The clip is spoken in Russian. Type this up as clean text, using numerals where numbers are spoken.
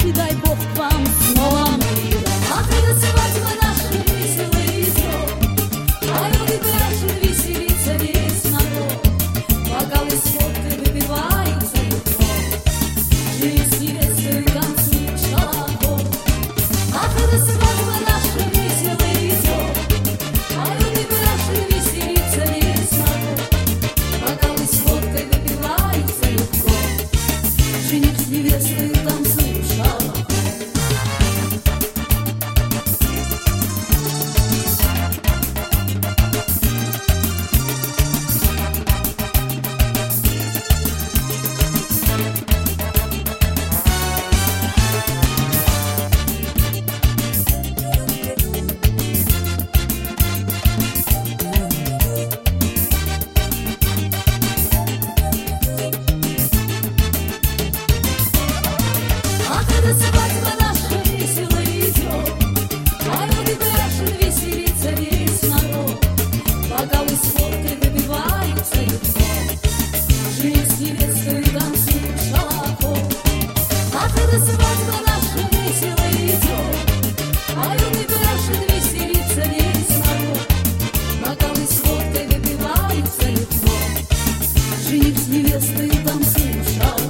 и дай Бог вам снова мира. А когда свадьба наша весело идет, поет и пляшет, веселится весь народ. Бокалы с водкой выпиваются легко, жених с невестой танцуют шалахо. А когда свадьба наша весело идет, поет и пляшет, веселится весь народ. Бокалы с водкой выпиваются легко, жених с невестой танцуют шалахо. А когда свадьба наша весело идет, поет и пляшет, веселится весь народ. Бокалы с водкой выпиваются легко, жених с невестой танцуют шалахо. А когда свадьба наша весело идет, поет и пляшет, веселится весь народ. Бокалы с водкой выпиваются легко, жених с невестой танцуют шалахо.